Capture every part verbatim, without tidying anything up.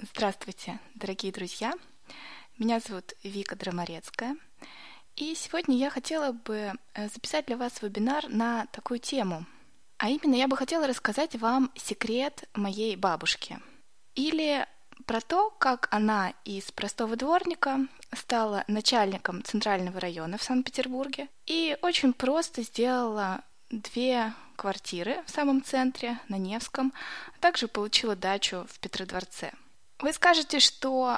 Здравствуйте, дорогие друзья! Меня зовут Вика Драморецкая, и сегодня я хотела бы записать для вас вебинар на такую тему. А именно, я бы хотела рассказать вам секрет моей бабушки. Или про то, как она из простого дворника стала начальником Центрального района в Санкт-Петербурге и очень просто сделала две квартиры в самом центре, на Невском, а также получила дачу в Петродворце. Вы скажете, что,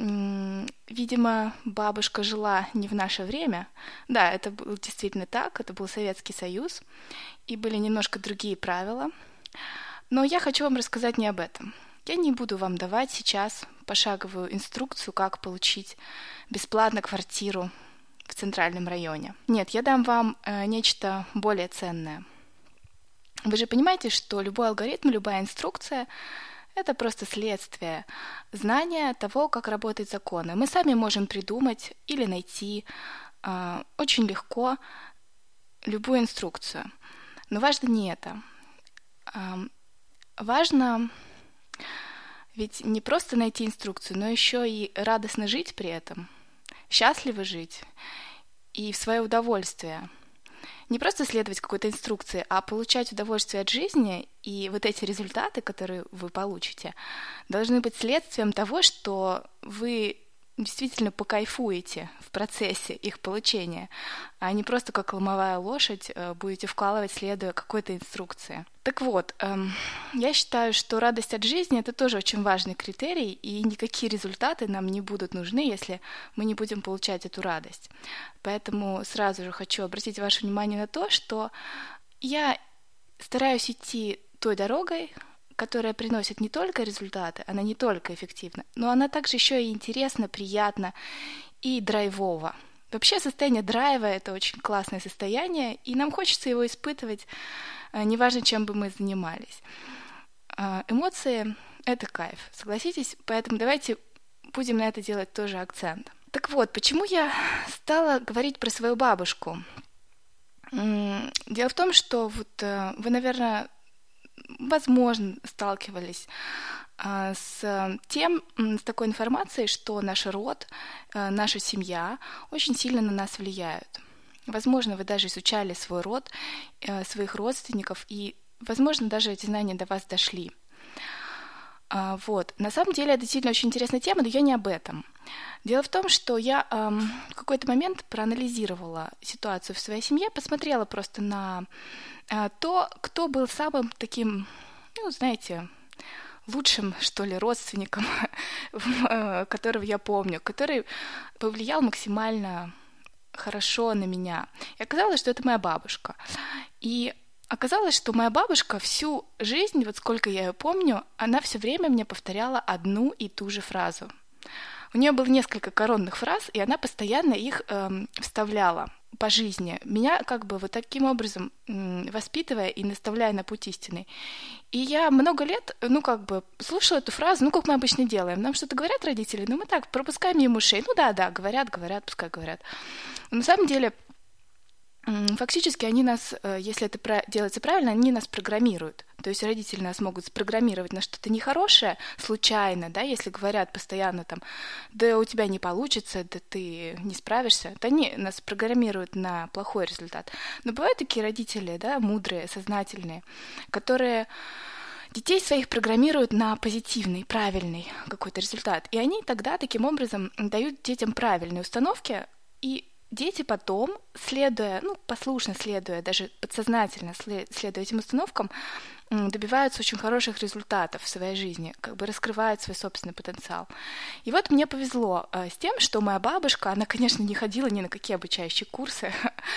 видимо, бабушка жила не в наше время. Да, это было действительно так, это был Советский Союз, и были немножко другие правила. Но я хочу вам рассказать не об этом. Я не буду вам давать сейчас пошаговую инструкцию, как получить бесплатно квартиру в Центральном районе. Нет, я дам вам э, нечто более ценное. Вы же понимаете, что любой алгоритм, любая инструкция — это просто следствие знания того, как работают законы. Мы сами можем придумать или найти э, очень легко любую инструкцию. Но важно не это. Э, важно ведь не просто найти инструкцию, но еще и радостно жить при этом, счастливо жить и в свое удовольствие. Не просто следовать какой-то инструкции, а получать удовольствие от жизни, и вот эти результаты, которые вы получите, должны быть следствием того, что вы действительно покайфуете в процессе их получения, а не просто как ломовая лошадь будете вкалывать, следуя какой-то инструкции. Так вот, эм, я считаю, что радость от жизни — это тоже очень важный критерий, и никакие результаты нам не будут нужны, если мы не будем получать эту радость. Поэтому сразу же хочу обратить ваше внимание на то, что я стараюсь идти той дорогой, которая приносит не только результаты, она не только эффективна, но она также еще и интересна, приятна и драйвово. Вообще состояние драйва — это очень классное состояние, и нам хочется его испытывать, неважно, чем бы мы занимались. Эмоции — это кайф, согласитесь? Поэтому давайте будем на это делать тоже акцент. Так вот, почему я стала говорить про свою бабушку? Дело в том, что вот вы, наверное, возможно, сталкивались а, с тем, с такой информацией, что наш род, а, наша семья очень сильно на нас влияют. Возможно, вы даже изучали свой род, а, своих родственников, и, возможно, даже эти знания до вас дошли. А, вот. На самом деле, это действительно очень интересная тема, но я не об этом. Дело в том, что я а, в какой-то момент проанализировала ситуацию в своей семье, посмотрела просто на то, кто был самым таким, ну, знаете, лучшим, что ли, родственником, которого я помню, который повлиял максимально хорошо на меня. И оказалось, что это моя бабушка. И оказалось, что моя бабушка всю жизнь, вот сколько я ее помню, она все время мне повторяла одну и ту же фразу. У нее было несколько коронных фраз, и она постоянно их эм, вставляла по жизни, меня как бы вот таким образом воспитывая и наставляя на путь истинный. И я много лет, ну как бы, слушала эту фразу, ну как мы обычно делаем. Нам что-то говорят родители, ну мы так пропускаем мимо ушей. Ну да-да, говорят, говорят, пускай говорят. Но на самом деле, фактически они нас, если это делается правильно, они нас программируют. То есть родители нас могут спрограммировать на что-то нехорошее, случайно, да, если говорят постоянно там, да у тебя не получится, да ты не справишься, то они нас программируют на плохой результат. Но бывают такие родители, да, мудрые, сознательные, которые детей своих программируют на позитивный, правильный какой-то результат. И они тогда таким образом дают детям правильные установки, и дети потом, следуя, ну, послушно следуя, даже подсознательно следуя этим установкам, добиваются очень хороших результатов в своей жизни, как бы раскрывают свой собственный потенциал. И вот мне повезло с тем, что моя бабушка, она, конечно, не ходила ни на какие обучающие курсы,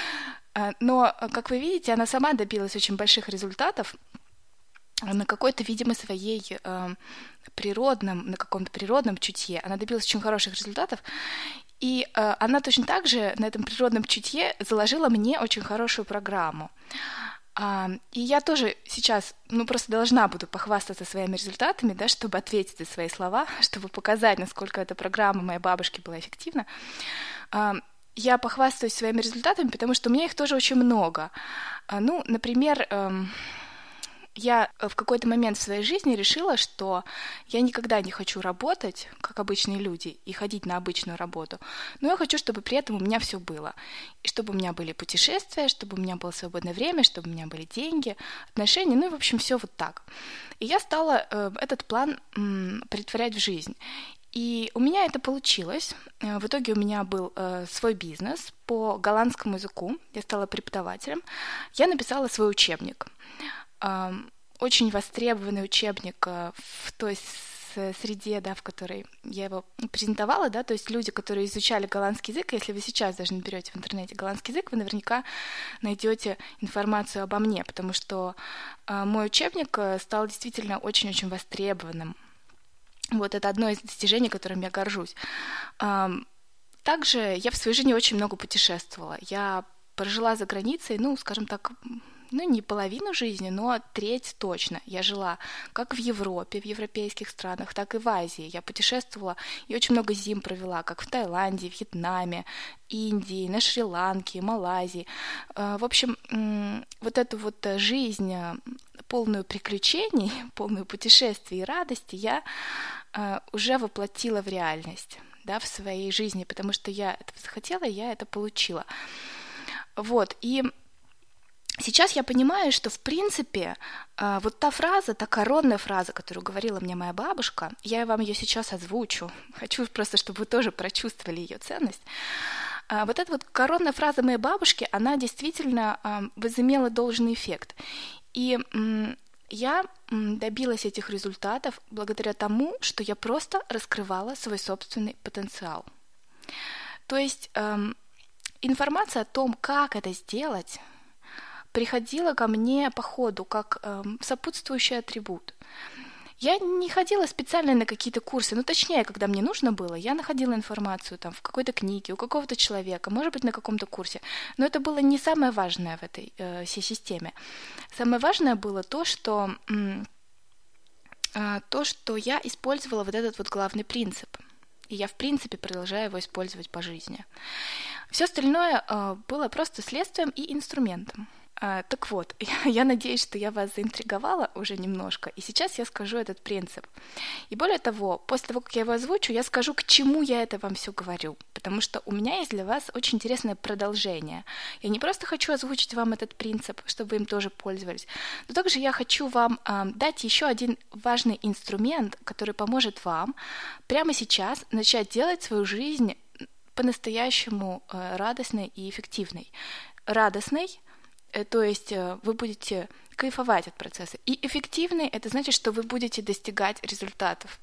но, как вы видите, она сама добилась очень больших результатов на какой-то, видимо, своей э, природном, на каком-то природном чутье. Она добилась очень хороших результатов, и э, она точно так же на этом природном чутье заложила мне очень хорошую программу. А, и я тоже сейчас, ну, просто должна буду похвастаться своими результатами, да, чтобы ответить за свои слова, чтобы показать, насколько эта программа моей бабушки была эффективна. А, я похвастаюсь своими результатами, потому что у меня их тоже очень много. А, ну, например, эм, Я в какой-то момент в своей жизни решила, что я никогда не хочу работать, как обычные люди, и ходить на обычную работу, но я хочу, чтобы при этом у меня все было. И чтобы у меня были путешествия, чтобы у меня было свободное время, чтобы у меня были деньги, отношения, ну и, в общем, все вот так. И я стала э, этот план м, претворять в жизнь. И у меня это получилось. В итоге у меня был э, свой бизнес по голландскому языку. Я стала преподавателем. Я написала свой учебник. Э, очень востребованный учебник э, в той среде, да, в которой я его презентовала, да, то есть люди, которые изучали голландский язык, если вы сейчас даже наберете в интернете голландский язык, вы наверняка найдете информацию обо мне, потому что э, мой учебник стал действительно очень-очень востребованным. Вот это одно из достижений, которым я горжусь. Также я в своей жизни очень много путешествовала. Я прожила за границей, ну, скажем так, ну, не половину жизни, но треть точно. Я жила как в Европе, в европейских странах, так и в Азии. Я путешествовала и очень много зим провела, как в Таиланде, Вьетнаме, Индии, на Шри-Ланке, Малайзии. В общем, вот эту вот жизнь, полную приключений, полную путешествий и радости, я уже воплотила в реальность, да, в своей жизни, потому что я это захотела, и я это получила. Вот, и сейчас я понимаю, что, в принципе, вот та фраза, та коронная фраза, которую говорила мне моя бабушка, я вам ее сейчас озвучу, хочу просто, чтобы вы тоже прочувствовали ее ценность. Вот эта вот коронная фраза моей бабушки, она действительно возымела должный эффект. И я добилась этих результатов благодаря тому, что я просто раскрывала свой собственный потенциал. То есть эм, информация о том, как это сделать, приходила ко мне по ходу, как эм, сопутствующий атрибут. Я не ходила специально на какие-то курсы, ну, точнее, когда мне нужно было, я находила информацию там в какой-то книге, у какого-то человека, может быть, на каком-то курсе, но это было не самое важное в этой э, всей системе. Самое важное было то, что, м- э, то, что я использовала вот этот вот главный принцип, и я, в принципе, продолжаю его использовать по жизни. Все остальное э, было просто следствием и инструментом. Так вот, я надеюсь, что я вас заинтриговала уже немножко, и сейчас я скажу этот принцип. И более того, после того, как я его озвучу, я скажу, к чему я это вам все говорю, потому что у меня есть для вас очень интересное продолжение. Я не просто хочу озвучить вам этот принцип, чтобы вы им тоже пользовались, но также я хочу вам э, дать еще один важный инструмент, который поможет вам прямо сейчас начать делать свою жизнь по-настоящему э, радостной и эффективной. Радостной, то есть вы будете кайфовать от процесса. И эффективный — это значит, что вы будете достигать результатов.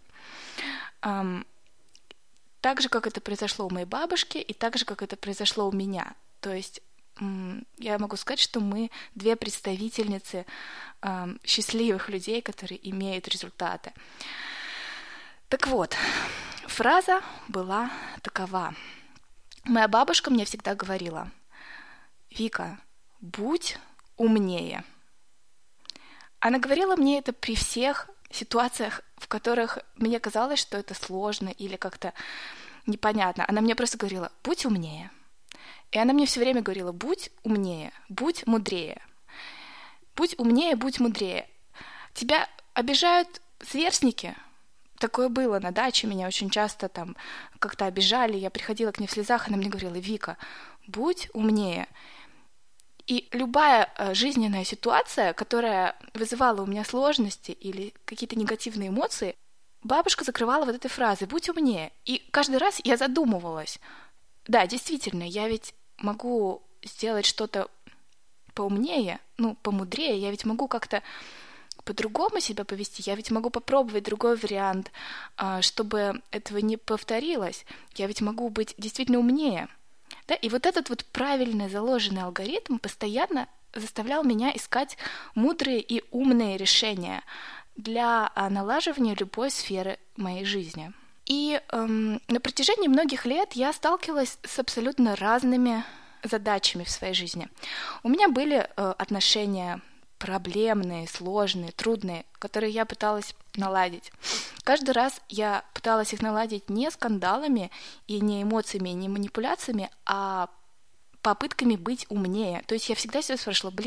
Так же, как это произошло у моей бабушки, и так же, как это произошло у меня. То есть я могу сказать, что мы две представительницы счастливых людей, которые имеют результаты. Так вот, фраза была такова. Моя бабушка мне всегда говорила: «Вика, будь умнее». Она говорила мне это при всех ситуациях, в которых мне казалось, что это сложно или как-то непонятно. Она мне просто говорила: будь умнее. И она мне все время говорила: будь умнее, будь мудрее. Будь умнее, будь мудрее. Тебя обижают сверстники? Такое было на даче, меня очень часто там как-то обижали, я приходила к ней в слезах, она мне говорила: Вика, будь умнее. И любая э, жизненная ситуация, которая вызывала у меня сложности или какие-то негативные эмоции, бабушка закрывала вот этой фразой: «Будь умнее». И каждый раз я задумывалась. Да, действительно, я ведь могу сделать что-то поумнее, ну, помудрее, я ведь могу как-то по-другому себя повести, я ведь могу попробовать другой вариант, э, чтобы этого не повторилось. Я ведь могу быть действительно умнее. Да, и вот этот вот правильно заложенный алгоритм постоянно заставлял меня искать мудрые и умные решения для налаживания любой сферы моей жизни. И эм, на протяжении многих лет я сталкивалась с абсолютно разными задачами в своей жизни. У меня были э, отношения проблемные, сложные, трудные, которые я пыталась наладить. Каждый раз я пыталась их наладить не скандалами и не эмоциями, не манипуляциями, а попытками быть умнее. То есть я всегда себя спрашивала: блин, вот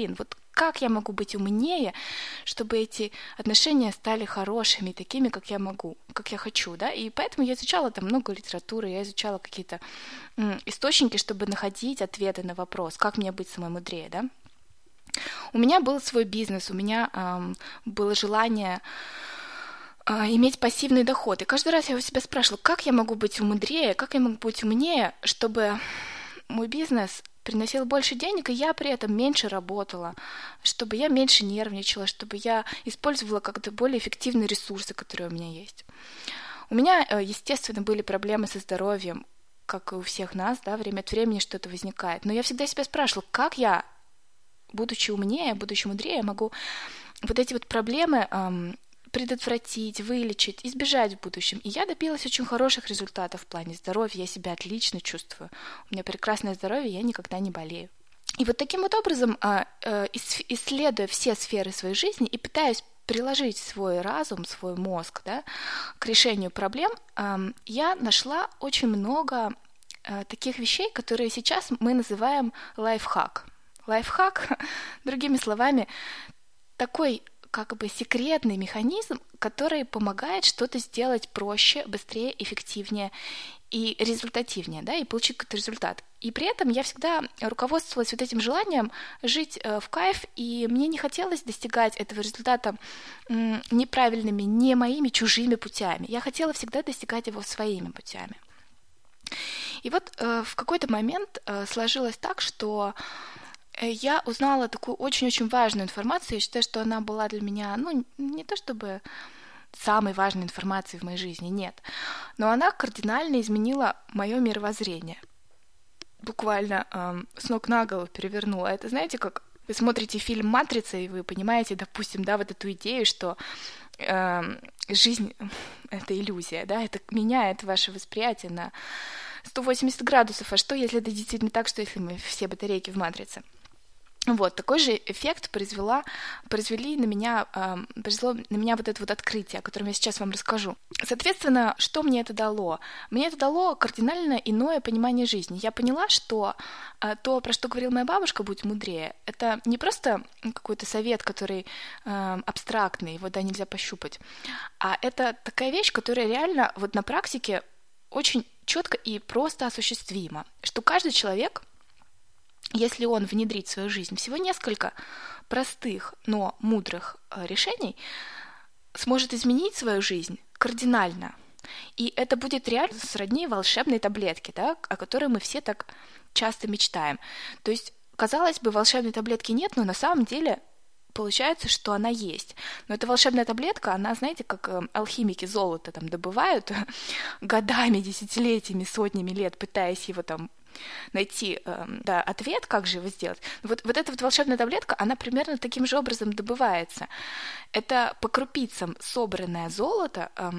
как я могу быть умнее, чтобы эти отношения стали хорошими, такими, как я могу, как я хочу, да, и поэтому я изучала там много литературы, я изучала какие-то м, источники, чтобы находить ответы на вопрос, как мне быть самой мудрее, да. У меня был свой бизнес, у меня эм, было желание э, иметь пассивный доход. И каждый раз я у себя спрашивала, как я могу быть мудрее, как я могу быть умнее, чтобы мой бизнес приносил больше денег, и я при этом меньше работала, чтобы я меньше нервничала, чтобы я использовала как-то более эффективные ресурсы, которые у меня есть. У меня, э, естественно, были проблемы со здоровьем, как и у всех нас, да, время от времени что-то возникает. Но я всегда себя спрашивала, как я, будучи умнее, будучи мудрее, могу вот эти вот проблемы эм, предотвратить, вылечить, избежать в будущем. И я добилась очень хороших результатов в плане здоровья, я себя отлично чувствую. У меня прекрасное здоровье, я никогда не болею. И вот таким вот образом, э, э, исследуя все сферы своей жизни и пытаясь приложить свой разум, свой мозг, да, к решению проблем, э, я нашла очень много э, таких вещей, которые сейчас мы называем лайфхак. Лайфхак, другими словами, такой как бы секретный механизм, который помогает что-то сделать проще, быстрее, эффективнее и результативнее, да, и получить какой-то результат. И при этом я всегда руководствовалась вот этим желанием жить э, в кайф, и мне не хотелось достигать этого результата м, неправильными, не моими, чужими путями. Я хотела всегда достигать его своими путями. И вот э, в какой-то момент э, сложилось так, что я узнала такую очень-очень важную информацию. Я считаю, что она была для меня, ну, не то чтобы самой важной информацией в моей жизни, нет. Но она кардинально изменила мое мировоззрение. Буквально эм, с ног на голову перевернула. Это, знаете, как вы смотрите фильм «Матрица», и вы понимаете, допустим, да, вот эту идею, что э, жизнь — это иллюзия, да, это меняет ваше восприятие на сто восемьдесят градусов. А что, если это действительно так, что если мы все батарейки в «Матрице»? Вот, такой же эффект произвела, произвели на меня, э, произвело на меня вот это вот открытие, о котором я сейчас вам расскажу. Соответственно, что мне это дало? Мне это дало кардинально иное понимание жизни. Я поняла, что э, то, про что говорила моя бабушка, «будь мудрее», это не просто какой-то совет, который э, абстрактный, его, да, нельзя пощупать, а это такая вещь, которая реально вот на практике очень четко и просто осуществима, что каждый человек, если он внедрит в свою жизнь всего несколько простых, но мудрых решений, сможет изменить свою жизнь кардинально. И это будет реально сродни волшебной таблетке, да, о которой мы все так часто мечтаем. То есть, казалось бы, волшебной таблетки нет, но на самом деле получается, что она есть. Но эта волшебная таблетка, она, знаете, как э, алхимики золото там добывают годами, десятилетиями, сотнями лет, пытаясь его там найти э, да, ответ, как же его сделать. Вот, вот эта вот волшебная таблетка, она примерно таким же образом добывается. Это по крупицам собранное золото, э,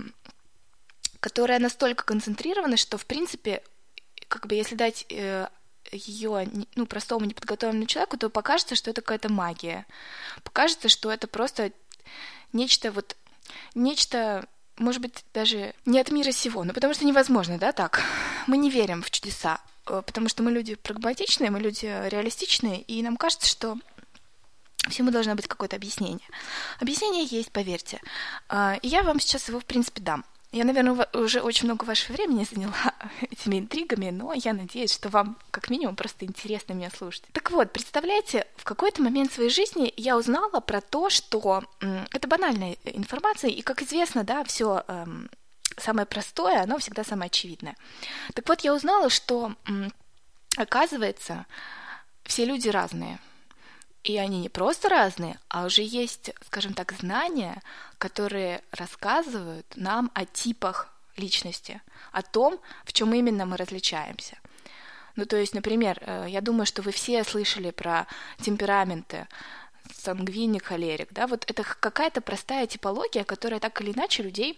которое настолько концентрировано, что, в принципе, как бы если дать э, ее, ну, простому неподготовленному человеку, то покажется, что это какая-то магия. Покажется, что это просто нечто вот, нечто, может быть, даже не от мира сего, ну, потому что невозможно, да, так. Мы не верим в чудеса, потому что мы люди прагматичные, мы люди реалистичные, и нам кажется, что всему должно быть какое-то объяснение. Объяснение есть, поверьте. И я вам сейчас его, в принципе, дам. Я, наверное, уже очень много вашего времени заняла этими интригами, но я надеюсь, что вам, как минимум, просто интересно меня слушать. Так вот, представляете, в какой-то момент своей жизни я узнала про то, что м, это банальная информация, и, как известно, да, все эм, самое простое, оно всегда самое очевидное. Так вот, я узнала, что, м, оказывается, все люди разные. И они не просто разные, а уже есть, скажем так, знания, которые рассказывают нам о типах личности, о том, в чем именно мы различаемся. Ну, то есть, например, я думаю, что вы все слышали про темпераменты, сангвиник, холерик, да, вот это какая-то простая типология, которая так или иначе людей,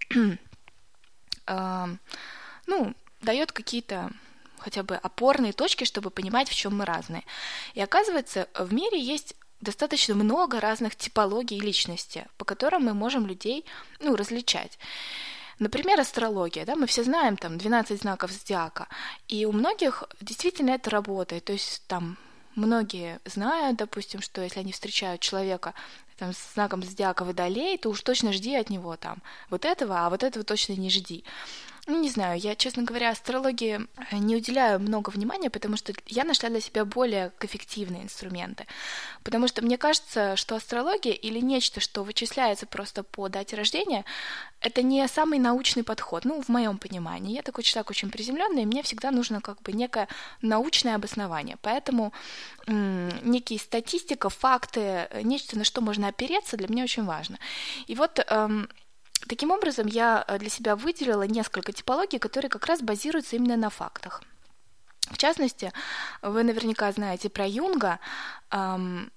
э, ну, дает какие-то хотя бы опорные точки, чтобы понимать, в чем мы разные. И оказывается, в мире есть достаточно много разных типологий личности, по которым мы можем людей, ну, различать. Например, астрология, да, мы все знаем там двенадцать знаков зодиака, и у многих действительно это работает, то есть там многие знают, допустим, что если они встречают человека там, с знаком зодиака Водолей, то уж точно жди от него там вот этого, а вот этого точно не жди. Ну, не знаю, я, честно говоря, астрологии не уделяю много внимания, потому что я нашла для себя более эффективные инструменты. Потому что мне кажется, что астрология или нечто, что вычисляется просто по дате рождения, это не самый научный подход, ну, в моем понимании. Я такой человек очень приземленный, и мне всегда нужно как бы некое научное обоснование. Поэтому м- некие статистика, факты, нечто, на что можно опереться, для меня очень важно. И вот... Эм, Таким образом, я для себя выделила несколько типологий, которые как раз базируются именно на фактах. В частности, вы наверняка знаете про Юнга, эм,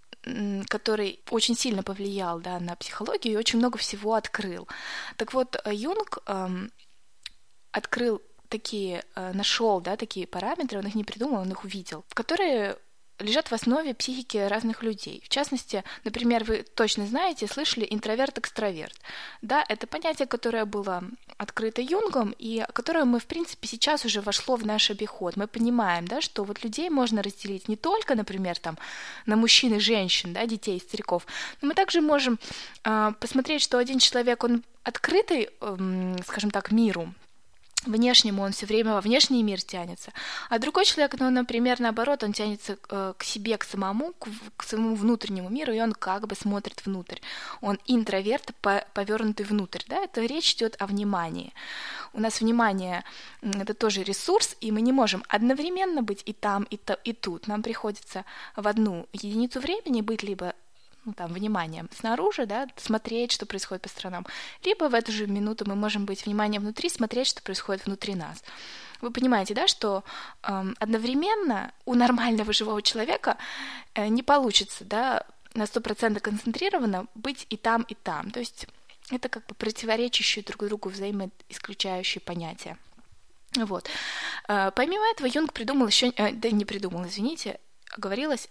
который очень сильно повлиял, да, на психологию и очень много всего открыл. Так вот, Юнг эм, открыл такие, э, нашел, да, такие параметры, он их не придумал, он их увидел, которые лежат в основе психики разных людей. В частности, например, вы точно знаете, слышали интроверт-экстраверт. Да, это понятие, которое было открыто Юнгом, и которое мы, в принципе, сейчас уже вошло в наш обиход. Мы понимаем, да, что вот людей можно разделить не только, например, там, на мужчин и женщин, да, детей и стариков, но мы также можем э, посмотреть, что один человек, он открытый, э, скажем так, миру, внешнему, он все время во внешний мир тянется, а другой человек, ну, например, наоборот, он тянется э, к себе, к самому, к, к своему внутреннему миру, и он как бы смотрит внутрь. Он интроверт, по, повернутый внутрь, да, это речь идет о внимании. У нас внимание — это тоже ресурс, и мы не можем одновременно быть и там, и, то, и тут. Нам приходится в одну единицу времени быть либо ну, там, вниманием снаружи, да, смотреть, что происходит по сторонам, либо в эту же минуту мы можем быть вниманием внутри, смотреть, что происходит внутри нас. Вы понимаете, да, что э, одновременно у нормального живого человека э, не получится, да, на сто процентов концентрированно быть и там, и там. То есть это как бы противоречащие друг другу взаимоисключающие понятия. Вот. Э, помимо этого Юнг придумал еще, э, да не придумал, извините, оговорилась,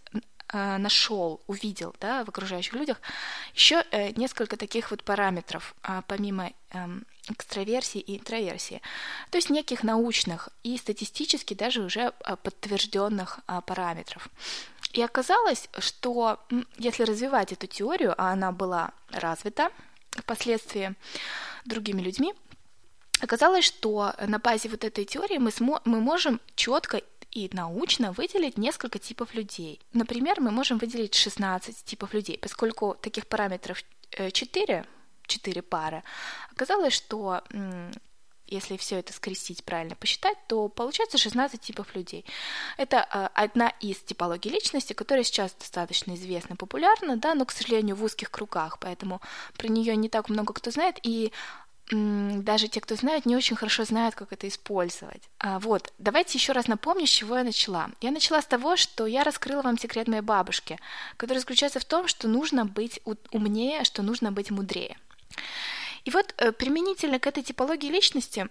нашел, увидел, да, в окружающих людях еще э, несколько таких вот параметров, э, помимо э, экстраверсии и интроверсии, то есть неких научных и статистически даже уже э, подтвержденных э, параметров. И оказалось, что э, если развивать эту теорию, а она была развита впоследствии другими людьми, оказалось, что на базе вот этой теории мы, смо- мы можем четко и научно выделить несколько типов людей. Например, мы можем выделить шестнадцать типов людей, поскольку таких параметров четыре, четыре пары, оказалось, что если все это скрестить, правильно посчитать, то получается шестнадцать типов людей. Это одна из типологий личности, которая сейчас достаточно известна, популярна, да, но, к сожалению, в узких кругах, поэтому про нее не так много кто знает, и даже те, кто знает, не очень хорошо знают, как это использовать. А, вот, давайте еще раз напомню, с чего я начала. Я начала с того, что я раскрыла вам секрет моей бабушки, который заключается в том, что нужно быть умнее, что нужно быть мудрее. И вот применительно к этой типологии личности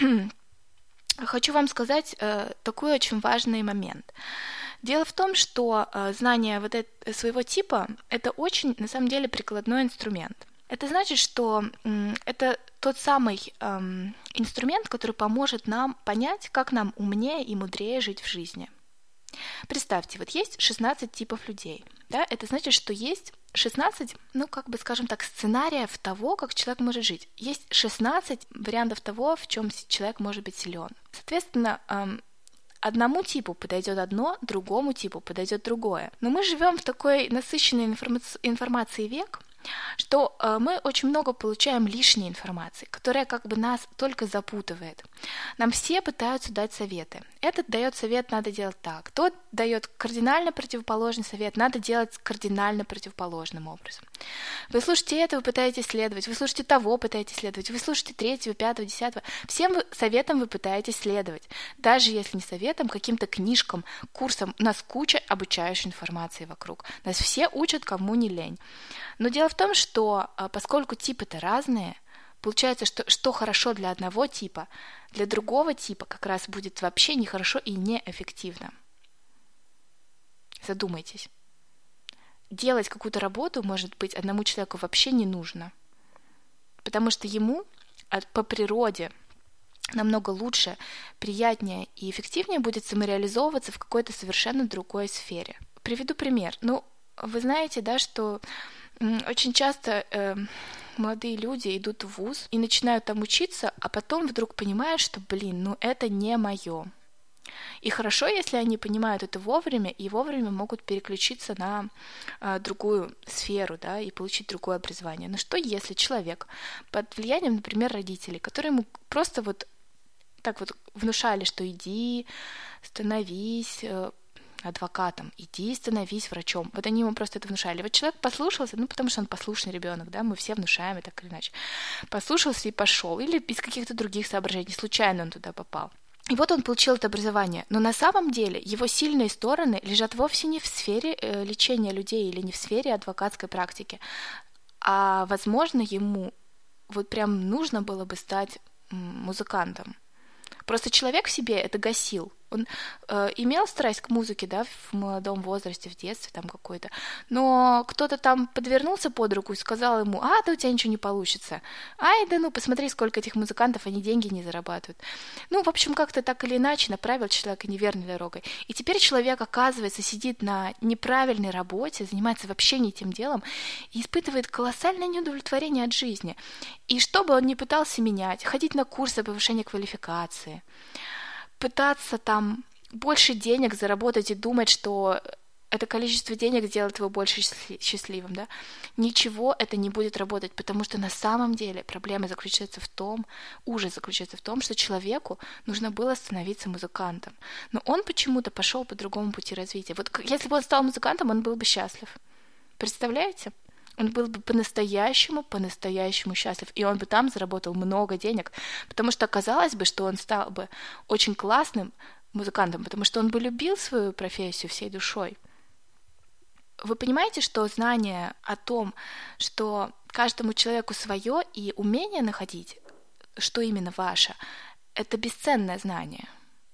хочу вам сказать такой очень важный момент. Дело в том, что знание вот этого, своего типа – это очень, на самом деле, прикладной инструмент. Это значит, что это тот самый эм, инструмент, который поможет нам понять, как нам умнее и мудрее жить в жизни. Представьте, вот есть шестнадцать типов людей. Да? Это значит, что есть шестнадцать, ну, как бы, скажем так, сценариев того, как человек может жить. Есть шестнадцать вариантов того, в чем человек может быть силен. Соответственно, эм, одному типу подойдет одно, другому типу подойдет другое. Но мы живем в такой насыщенной информаци- информацией век, что э, мы очень много получаем лишней информации, которая как бы нас только запутывает. Нам все пытаются дать советы. Этот дает совет, надо делать так. Тот дает кардинально противоположный совет, надо делать кардинально противоположным образом. Вы слушаете это, вы пытаетесь следовать. Вы слушаете того, пытаетесь следовать. Вы слушаете третьего, пятого, десятого. Всем вы, советам вы пытаетесь следовать. Даже если не советам, каким-то книжкам, курсам. У нас куча обучающей информации вокруг. Нас все учат, кому не лень. Но дело в том, что поскольку типы-то разные, получается, что, что хорошо для одного типа, для другого типа как раз будет вообще нехорошо и неэффективно. Задумайтесь. Делать какую-то работу, может быть, одному человеку вообще не нужно, потому что ему по природе намного лучше, приятнее и эффективнее будет самореализовываться в какой-то совершенно другой сфере. Приведу пример. Ну, вы знаете, да, что очень часто э, молодые люди идут в вуз и начинают там учиться, а потом вдруг понимают, что, блин, ну это не мое. И хорошо, если они понимают это вовремя и вовремя могут переключиться на а, другую сферу, да, и получить другое образование. Но что если человек под влиянием, например, родителей, которые ему просто вот так вот внушали, что иди, становись э, адвокатом, иди, становись врачом. Вот они ему просто это внушали. Вот человек послушался, ну, потому что он послушный ребенок, да, мы все внушаем, и так или иначе. Послушался и пошел, или из каких-то других соображений, случайно он туда попал. И вот он получил это образование, но на самом деле его сильные стороны лежат вовсе не в сфере э, лечения людей или не в сфере адвокатской практики, а, возможно, ему вот прям нужно было бы стать м, музыкантом. Просто человек в себе это гасил. Он э, имел страсть к музыке, да, в молодом возрасте, в детстве там какой-то, но кто-то там подвернулся под руку и сказал ему: а, да у тебя ничего не получится. Ай, да ну, посмотри, сколько этих музыкантов, они деньги не зарабатывают. Ну, в общем, как-то так или иначе направил человека неверной дорогой. И теперь человек, оказывается, сидит на неправильной работе, занимается вообще не тем делом и испытывает колоссальное неудовлетворение от жизни. И что бы он ни пытался менять, ходить на курсы повышения квалификации, пытаться там больше денег заработать и думать, что это количество денег сделает его больше счастливым, да? Ничего это не будет работать, потому что на самом деле проблема заключается в том, ужас заключается в том, что человеку нужно было становиться музыкантом. Но он почему-то пошел по другому пути развития. Вот если бы он стал музыкантом, он был бы счастлив. Представляете? Он был бы по-настоящему, по-настоящему счастлив, и он бы там заработал много денег, потому что оказалось бы, что он стал бы очень классным музыкантом, потому что он бы любил свою профессию всей душой. Вы понимаете, что знание о том, что каждому человеку свое, и умение находить, что именно ваше, это бесценное знание.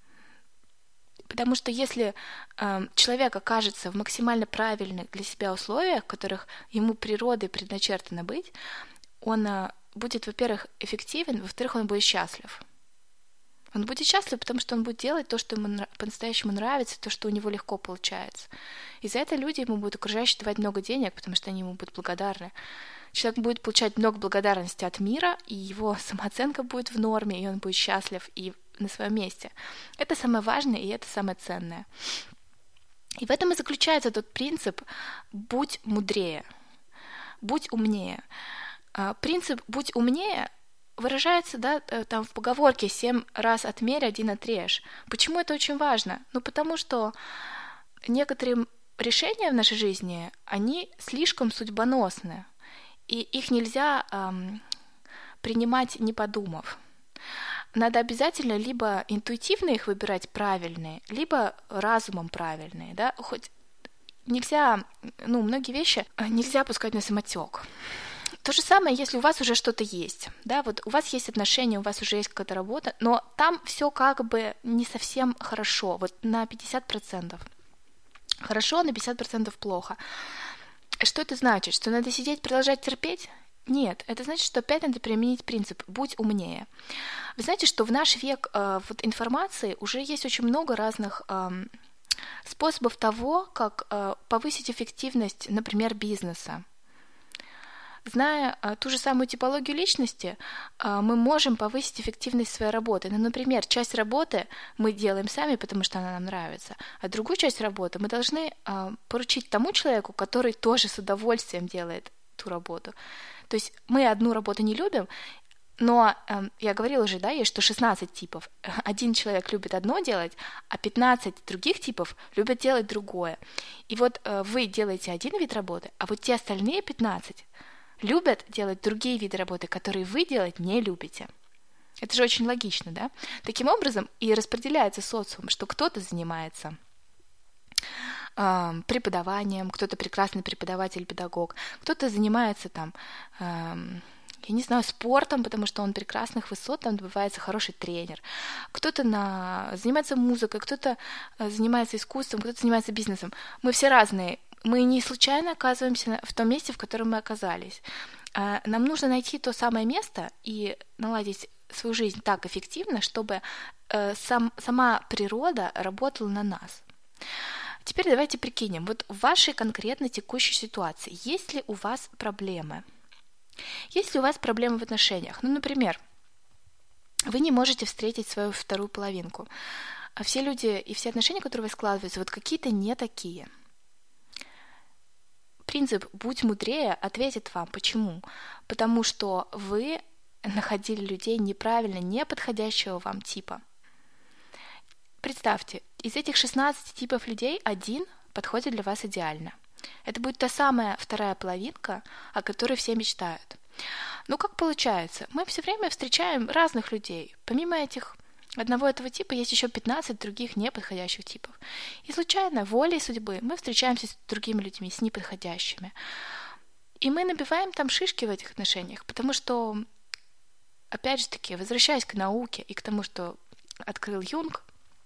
Потому что если э, человек окажется в максимально правильных для себя условиях, в которых ему природой предначертано быть, он э, будет, во-первых, эффективен, во-вторых, он будет счастлив. Он будет счастлив, потому что он будет делать то, что ему нрав- по-настоящему нравится, то, что у него легко получается. И за это люди ему будут окружающие давать много денег, потому что они ему будут благодарны. Человек будет получать много благодарности от мира, и его самооценка будет в норме, и он будет счастлив и на своем месте. Это самое важное, и это самое ценное. И в этом и заключается тот принцип «будь мудрее», «будь умнее». Принцип «будь умнее» выражается, да, там в поговорке «семь раз отмерь, один отрежь». Почему это очень важно? Ну, потому что некоторые решения в нашей жизни, они слишком судьбоносны, и их нельзя эм, принимать, не подумав. Надо обязательно либо интуитивно их выбирать правильные, либо разумом правильные, да, хоть нельзя, ну, многие вещи нельзя пускать на самотек. То же самое, если у вас уже что-то есть, да, вот у вас есть отношения, у вас уже есть какая-то работа, но там все как бы не совсем хорошо, вот на пятьдесят процентов. Хорошо, на пятьдесят процентов плохо. Что это значит? Что надо сидеть, продолжать терпеть? Нет, это значит, что опять надо применить принцип «будь умнее». Вы знаете, что в наш век э, вот, информации уже есть очень много разных э, способов того, как э, повысить эффективность, например, бизнеса. Зная э, ту же самую типологию личности, э, мы можем повысить эффективность своей работы. Ну, например, часть работы мы делаем сами, потому что она нам нравится, а другую часть работы мы должны э, поручить тому человеку, который тоже с удовольствием делает ту работу. То есть мы одну работу не любим, но э, я говорила уже, да, есть, что шестнадцать типов. Один человек любит одно делать, а пятнадцать других типов любят делать другое. И вот э, вы делаете один вид работы, а вот те остальные пятнадцать любят делать другие виды работы, которые вы делать не любите. Это же очень логично, да? Таким образом и распределяется социум, что кто-то занимается преподаванием, кто-то прекрасный преподаватель, педагог, кто-то занимается там, я не знаю, спортом, потому что он прекрасных высот, там добивается хороший тренер, кто-то на... занимается музыкой, кто-то занимается искусством, кто-то занимается бизнесом. Мы все разные, мы не случайно оказываемся в том месте, в котором мы оказались. Нам нужно найти то самое место и наладить свою жизнь так эффективно, чтобы э, сам, сама природа работала на нас. Теперь давайте прикинем, вот в вашей конкретно текущей ситуации, есть ли у вас проблемы? Есть ли у вас проблемы в отношениях? Ну, например, вы не можете встретить свою вторую половинку. А все люди и все отношения, которые у вас складываются, вот какие-то не такие. Принцип «будь мудрее» ответит вам. Почему? Потому что вы находили людей неправильно, неподходящего вам типа. Представьте, из этих шестнадцати типов людей один подходит для вас идеально. Это будет та самая вторая половинка, о которой все мечтают. Ну, как получается? Мы все время встречаем разных людей. Помимо этих одного этого типа есть еще пятнадцать других неподходящих типов. И случайно, волей судьбы, мы встречаемся с другими людьми, с неподходящими. И мы набиваем там шишки в этих отношениях, потому что, опять же таки, возвращаясь к науке и к тому, что открыл Юнг,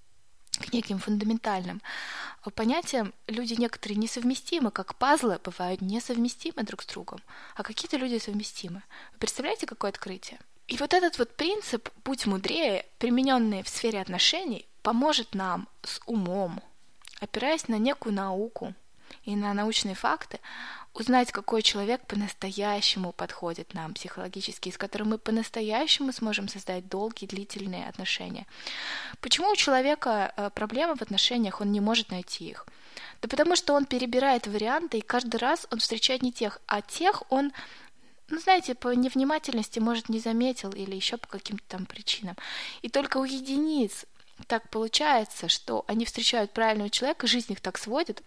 к неким фундаментальным понятиям, люди некоторые несовместимы, как пазлы бывают несовместимы друг с другом, а какие-то люди совместимы. Вы представляете, какое открытие? И вот этот вот принцип «будь мудрее», примененный в сфере отношений, поможет нам с умом, опираясь на некую науку и на научные факты, узнать, какой человек по-настоящему подходит нам психологически, с которым мы по-настоящему сможем создать долгие, длительные отношения. Почему у человека проблемы в отношениях, он не может найти их? Да потому что он перебирает варианты, и каждый раз он встречает не тех, а тех он, ну, знаете, по невнимательности, может, не заметил или еще по каким-то там причинам. И только у единиц так получается, что они встречают правильного человека, жизнь их так сводит,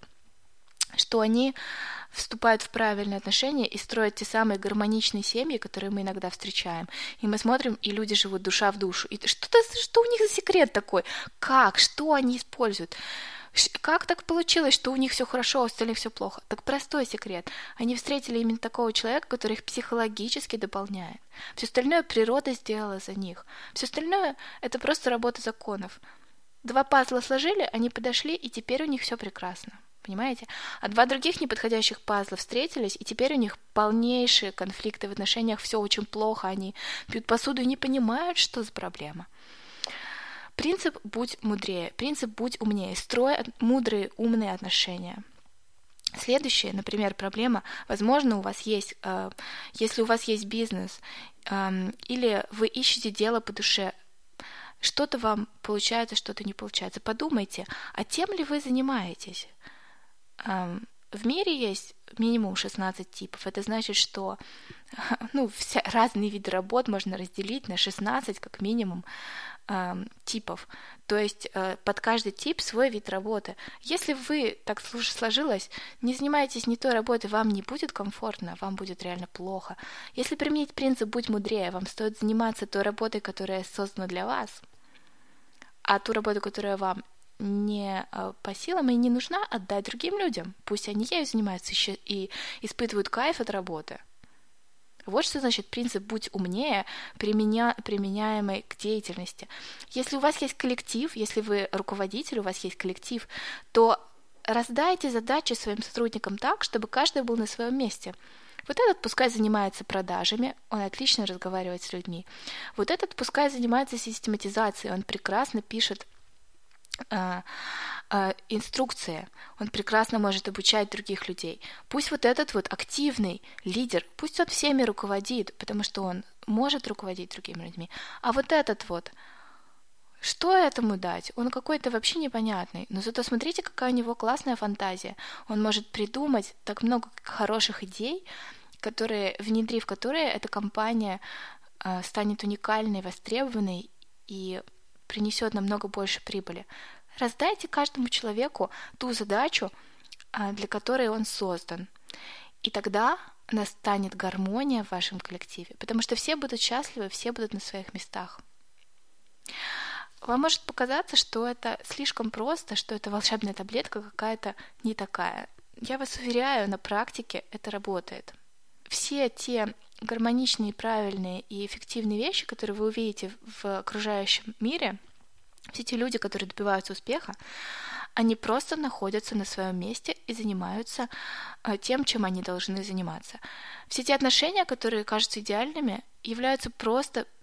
что они вступают в правильные отношения и строят те самые гармоничные семьи, которые мы иногда встречаем. И мы смотрим, и люди живут душа в душу. И что-то, что у них за секрет такой? Как? Что они используют? Как так получилось, что у них все хорошо, а у остальных все плохо? Так простой секрет. Они встретили именно такого человека, который их психологически дополняет. Все остальное природа сделала за них. Все остальное — это просто работа законов. Два пазла сложили, они подошли, и теперь у них все прекрасно. Понимаете? А два других неподходящих пазла встретились, и теперь у них полнейшие конфликты в отношениях, все очень плохо, они пьют посуду и не понимают, что за проблема. Принцип «будь мудрее», принцип «будь умнее», строй мудрые, умные отношения. Следующая, например, проблема, возможно, у вас есть, э, если у вас есть бизнес, э, или вы ищете дело по душе, что-то вам получается, что-то не получается. Подумайте, а тем ли вы занимаетесь? В мире есть минимум шестнадцать типов. Это значит, что ну, все разные виды работ можно разделить на шестнадцать как минимум э, типов. То есть э, под каждый тип свой вид работы. Если вы, так сложилось, не занимаетесь не той работой, вам не будет комфортно, вам будет реально плохо. Если применить принцип «будь мудрее», вам стоит заниматься той работой, которая создана для вас, а ту работу, которая вам не по силам и не нужна, отдать другим людям. Пусть они ею занимаются еще и испытывают кайф от работы. Вот что значит принцип «будь умнее», применя... применяемый к деятельности. Если у вас есть коллектив, если вы руководитель, у вас есть коллектив, то раздайте задачи своим сотрудникам так, чтобы каждый был на своем месте. Вот этот пускай занимается продажами, он отлично разговаривает с людьми. Вот этот пускай занимается систематизацией, он прекрасно пишет Uh, uh, инструкция, он прекрасно может обучать других людей. Пусть вот этот вот активный лидер, пусть он всеми руководит, потому что он может руководить другими людьми. А вот этот вот, что этому дать? Он какой-то вообще непонятный. Но зато смотрите, какая у него классная фантазия. Он может придумать так много хороших идей, которые, внедрив которые эта компания uh, станет уникальной, востребованной и принесет намного больше прибыли. Раздайте каждому человеку ту задачу, для которой он создан. И тогда настанет гармония в вашем коллективе, потому что все будут счастливы, все будут на своих местах. Вам может показаться, что это слишком просто, что это волшебная таблетка какая-то не такая. Я вас уверяю, на практике это работает. Все те гармоничные, правильные и эффективные вещи, которые вы увидите в окружающем мире, все те люди, которые добиваются успеха, они просто находятся на своем месте и занимаются тем, чем они должны заниматься. Все те отношения, которые кажутся идеальными, являются просто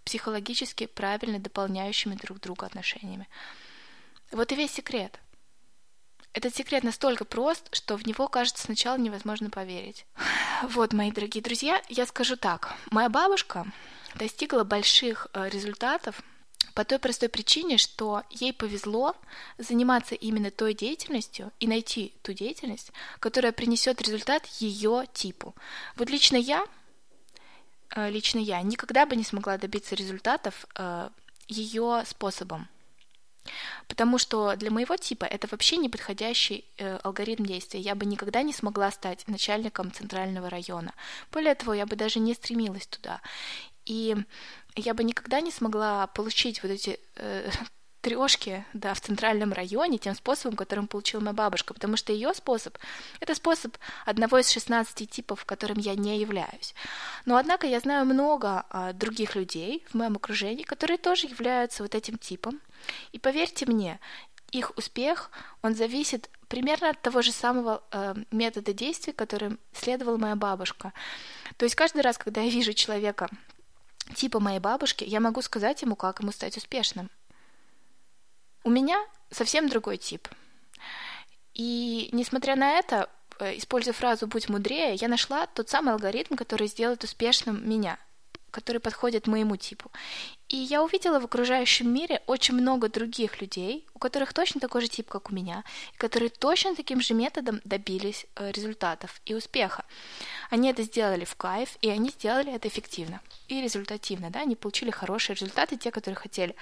психологически правильно дополняющими друг друга отношениями. Вот и весь секрет. Этот секрет настолько прост, что в него, кажется, сначала невозможно поверить. Вот, мои дорогие друзья, я скажу так. Моя бабушка достигла больших результатов по той простой причине, что ей повезло заниматься именно той деятельностью и найти ту деятельность, которая принесет результат ее типу. Вот лично я, лично я никогда бы не смогла добиться результатов ее способом. Потому что для моего типа это вообще не подходящий э, алгоритм действия. Я бы никогда не смогла стать начальником центрального района. Более того, я бы даже не стремилась туда. И я бы никогда не смогла получить вот эти э, трешки, да, в центральном районе тем способом, которым получила моя бабушка. Потому что ее способ — это способ одного из шестнадцати типов, которым я не являюсь. Но, однако, я знаю много э, других людей в моем окружении, которые тоже являются вот этим типом. И поверьте мне, их успех, он зависит примерно от того же самого э, метода действий, которым следовала моя бабушка. То есть каждый раз, когда я вижу человека типа моей бабушки, я могу сказать ему, как ему стать успешным. У меня совсем другой тип. И несмотря на это, используя фразу «будь мудрее», я нашла тот самый алгоритм, который сделает успешным меня, который подходит моему типу. И я увидела в окружающем мире очень много других людей, у которых точно такой же тип, как у меня, и которые точно таким же методом добились результатов и успеха. Они это сделали в кайф, и они сделали это эффективно и результативно, да, они получили хорошие результаты, те, которые хотели.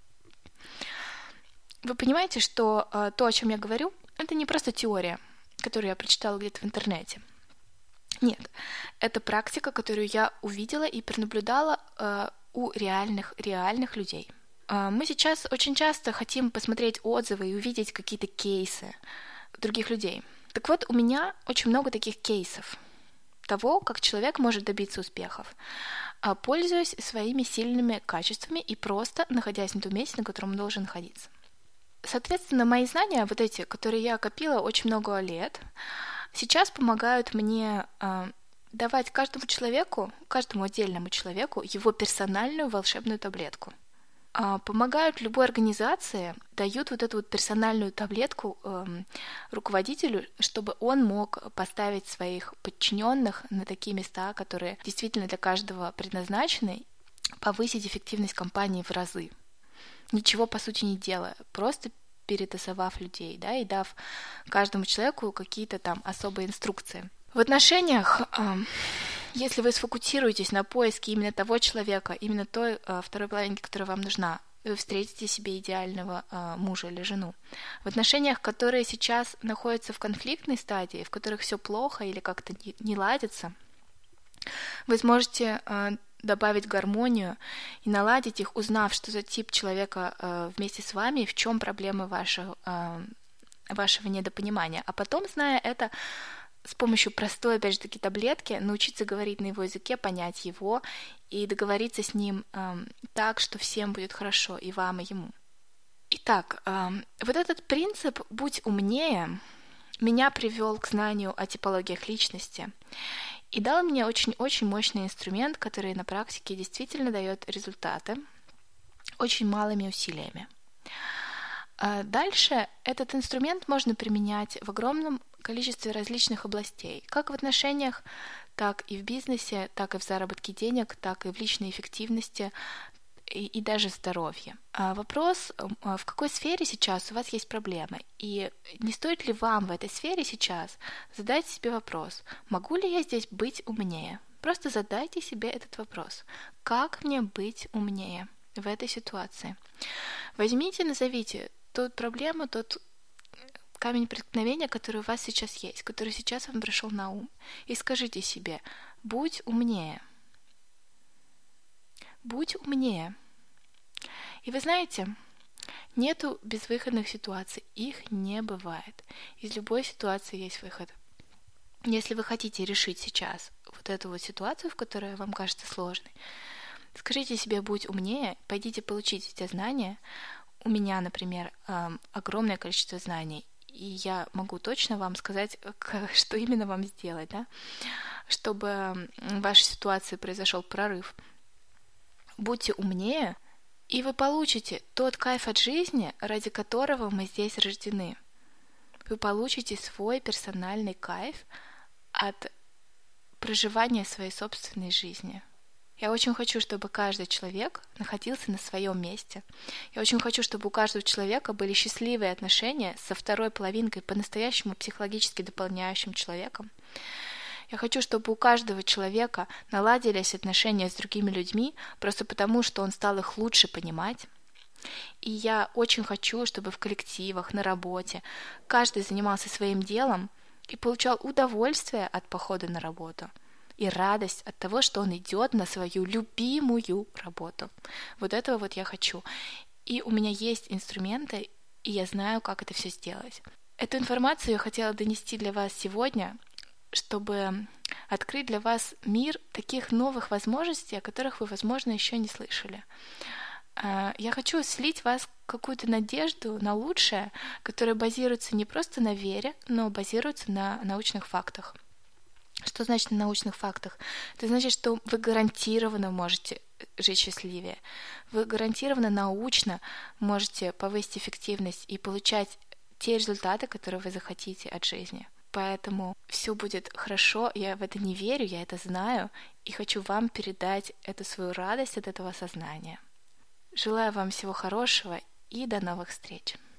Вы понимаете, что э, то, о чем я говорю, это не просто теория, которую я прочитала где-то в интернете. Нет, это практика, которую я увидела и пронаблюдала э, у реальных, реальных людей. Э, мы сейчас очень часто хотим посмотреть отзывы и увидеть какие-то кейсы других людей. Так вот, у меня очень много таких кейсов того, как человек может добиться успехов, э, пользуясь своими сильными качествами и просто находясь на том месте, на котором он должен находиться. Соответственно, мои знания, вот эти, которые я копила очень много лет, сейчас помогают мне э, давать каждому человеку, каждому отдельному человеку его персональную волшебную таблетку. Э, помогают любой организации, дают вот эту вот персональную таблетку э, руководителю, чтобы он мог поставить своих подчиненных на такие места, которые действительно для каждого предназначены, повысить эффективность компании в разы. Ничего, по сути, не делая, просто перетасовав людей, да, и дав каждому человеку какие-то там особые инструкции. В отношениях, э, если вы сфокусируетесь на поиске именно того человека, именно той э, второй половинки, которая вам нужна, вы встретите себе идеального э, мужа или жену. В отношениях, которые сейчас находятся в конфликтной стадии, в которых все плохо или как-то не, не ладится, вы сможете э, добавить гармонию и наладить их, узнав, что за тип человека э, вместе с вами, в чем проблемы вашего, э, вашего недопонимания. А потом, зная это, с помощью простой, опять же таки, таблетки, научиться говорить на его языке, понять его и договориться с ним э, так, что всем будет хорошо, и вам, и ему. Итак, э, вот этот принцип «будь умнее» меня привел к знанию о типологиях личности и дал мне очень-очень мощный инструмент, который на практике действительно дает результаты очень малыми усилиями. Дальше этот инструмент можно применять в огромном количестве различных областей, как в отношениях, так и в бизнесе, так и в заработке денег, так и в личной эффективности и, и даже здоровье. А вопрос, в какой сфере сейчас у вас есть проблемы, и не стоит ли вам в этой сфере сейчас задать себе вопрос, могу ли я здесь быть умнее? Просто задайте себе этот вопрос. Как мне быть умнее в этой ситуации? Возьмите, назовите ту проблему, тот камень преткновения, который у вас сейчас есть, который сейчас вам пришел на ум, и скажите себе, будь умнее. Будь умнее. И вы знаете, нету безвыходных ситуаций, их не бывает. Из любой ситуации есть выход. Если вы хотите решить сейчас вот эту вот ситуацию, в которой вам кажется сложной, скажите себе, будь умнее, пойдите получить эти знания. У меня, например, огромное количество знаний, и я могу точно вам сказать, что именно вам сделать, да? Чтобы в вашей ситуации произошел прорыв. будьте умнее, и вы получите тот кайф от жизни, ради которого мы здесь рождены. Вы получите свой персональный кайф от проживания своей собственной жизни. Я очень хочу, чтобы каждый человек находился на своем месте. Я очень хочу, чтобы у каждого человека были счастливые отношения со второй половинкой, по-настоящему психологически дополняющим человеком. Я хочу, чтобы у каждого человека наладились отношения с другими людьми, просто потому, что он стал их лучше понимать. И я очень хочу, чтобы в коллективах, на работе каждый занимался своим делом и получал удовольствие от похода на работу и радость от того, что он идет на свою любимую работу. Вот этого вот я хочу. И у меня есть инструменты, и я знаю, как это все сделать. Эту информацию я хотела донести для вас сегодня, чтобы открыть для вас мир таких новых возможностей, о которых вы, возможно, еще не слышали. Я хочу слить в вас какую-то надежду на лучшее, которая базируется не просто на вере, но базируется на научных фактах. Что значит на научных фактах? Это значит, что вы гарантированно можете жить счастливее. Вы гарантированно научно можете повысить эффективность и получать те результаты, которые вы захотите от жизни. Поэтому все будет хорошо, я в это не верю, я это знаю, и хочу вам передать эту свою радость от этого осознания. Желаю вам всего хорошего и до новых встреч!